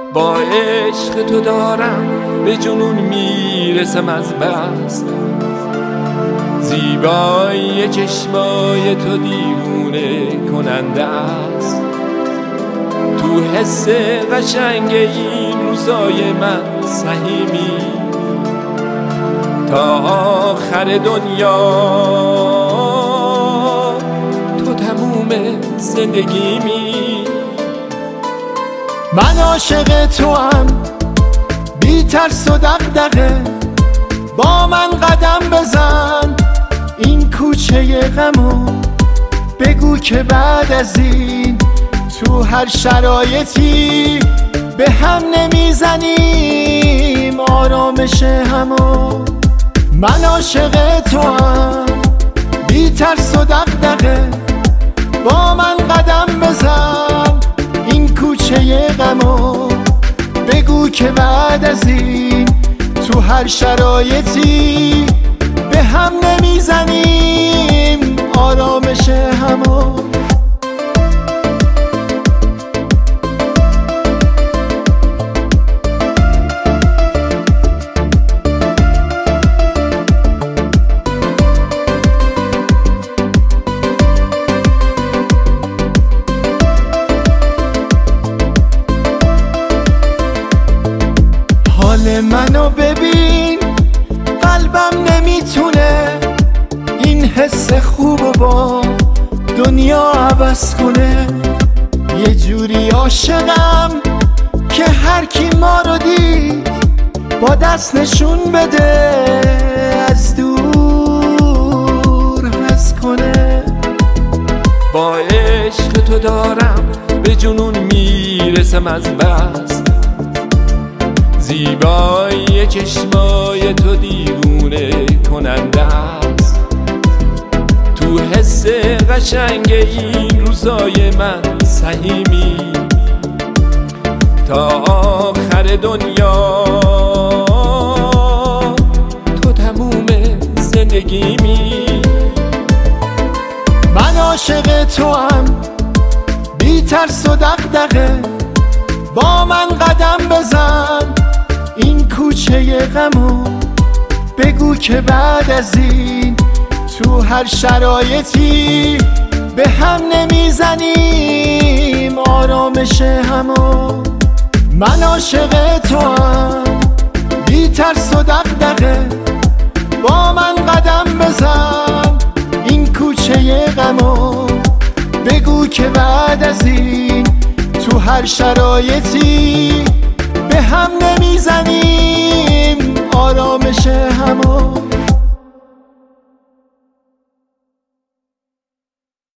با عشق تو دارم به جنون میرسم از بس، زیبایی چشمای تو دیوونه کننده است. تو حس قشنگ این روزای من سهیمی، تا آخر دنیا تو تموم زندگیمی. من عاشق تو هم بی ترس و دغدغه، با من قدم بزن این کوچه غمو، بگو که بعد از این تو هر شرایطی به هم نمیزنیم آرامش همو. من عاشق تو هم بی ترس و دغدغه، با من قدم بزن این کوچه غمو، بگو که بعد از این تو هر شرایطی به هم نمیزنیم آرامش همو. حال منو ببین، قلبم نمیتونه این حس خوبو با دنیا عوض کنه. یه جوری عاشقم که هر کی ما رو دید با دست نشون بده از دور حس کنه. با عشق تو دارم به جنون میرسم از بس، زیبایی چشمای تو دیوونه کننده است. تو حس قشنگ این روزای من سهیمی، تا آخر دنیا تو تموم زندگیمی. من عاشق تو هم بی ترس و دغدغه، با من قدم بزن این کوچه غمو، بگو که بعد از این تو هر شرایطی به هم نمیزنیم آرامش همو. من عاشق تو هم بی ترس و دغدغه، با من قدم بزن این کوچه غمو، بگو که بعد از این تو هر شرایطی به هم نمیزنیم